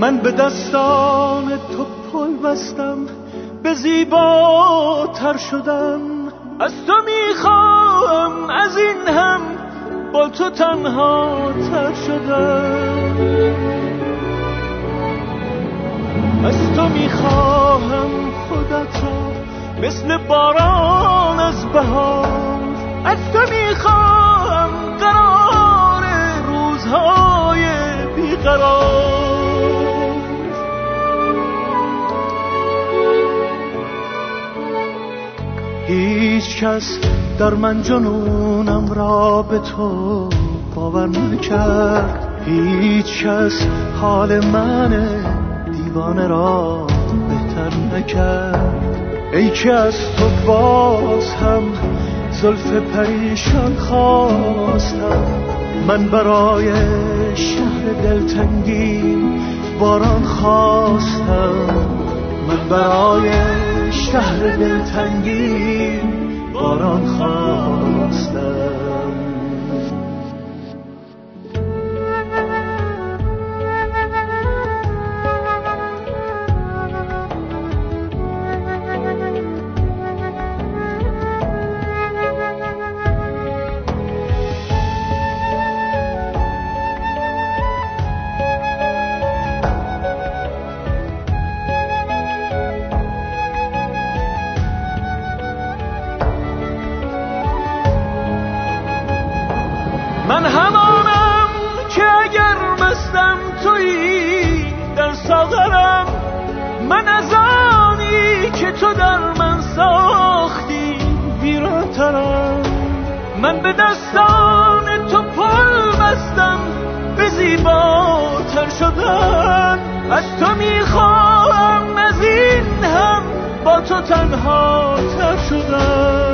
من به دستان تو پل بستم، به زیباتر شدم. از تو میخواهم از این هم با تو تنها تر شدم. از تو میخواهم خودت را مثل باران از بهار. از تو میخواهم قرار روزهای بیقرار. هیچ کس در من جنونم را به تو باور نکرد. هیچ کس حال من دیوانه را بهتر نکرد. ای که از تو باز هم زلف پریشان خواستم. من برای شهر دلتنگی باران خواستم. من برای شهر دلتنگی باران خواستم. من همانم که اگر مستم تویی در ساغرم. من از آنی که تو در من ساختی ویرانترم. من به دستان تو پل بستم، به زیباتر شدن. از تو میخواهم از این هم با تو تنها تر شدن.